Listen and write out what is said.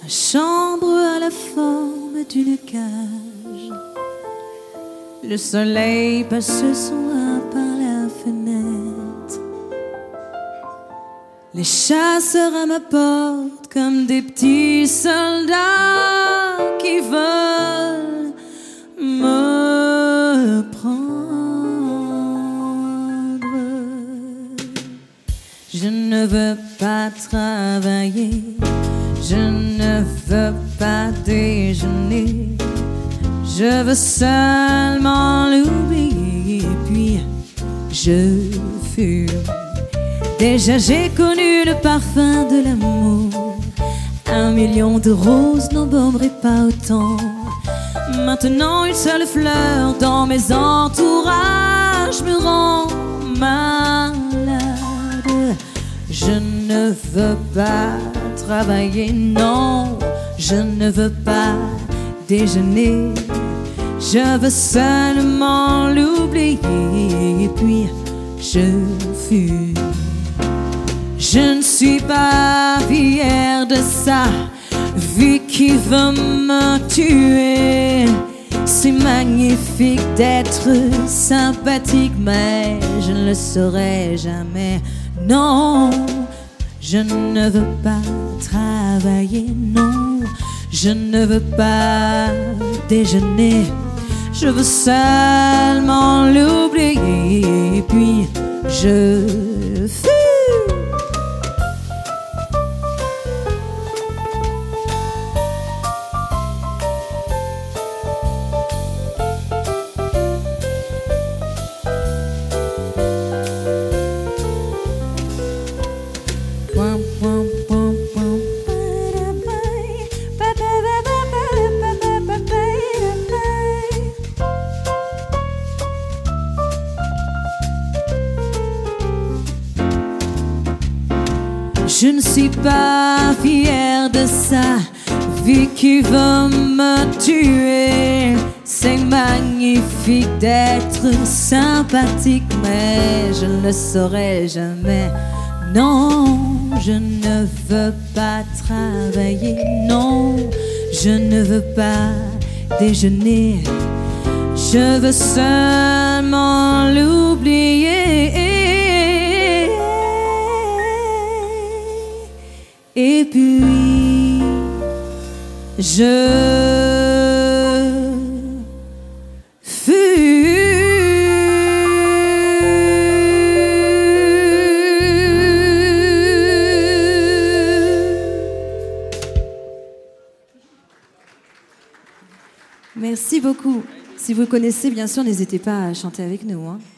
Ma chambre a la forme d'une cage. Le soleil passe ce soir par la fenêtre. Les chasseurs à ma porte comme des petits soldats qui veulent me prendre. Je ne veux pas travailler, je ne veux pas déjeuner. Je veux seulement l'oublier et puis je fume. Déjà j'ai connu le parfum de l'amour. 1 million de roses n'embaumeraient pas autant. Maintenant une seule fleur dans mes entourages me rend malade. Je ne veux pas travailler, non, je ne veux pas déjeuner. Je veux seulement l'oublier et puis je fume. Je ne suis pas fière de ça, vu qui veut me tuer. C'est magnifique d'être sympathique, mais je ne le saurai jamais. Non, je ne veux pas travailler, non, je ne veux pas déjeuner. Je veux seulement l'oublier et puis je fuis. Je ne suis pas fière de ça, vu qu'il veut me tuer. C'est magnifique d'être sympathique, mais je ne le saurai jamais. Non, je ne veux pas travailler, non, je ne veux pas déjeuner. Je veux seulement l'oublier. Et puis, je fuis. Merci beaucoup. Si vous connaissez, bien sûr, n'hésitez pas à chanter avec nous, hein.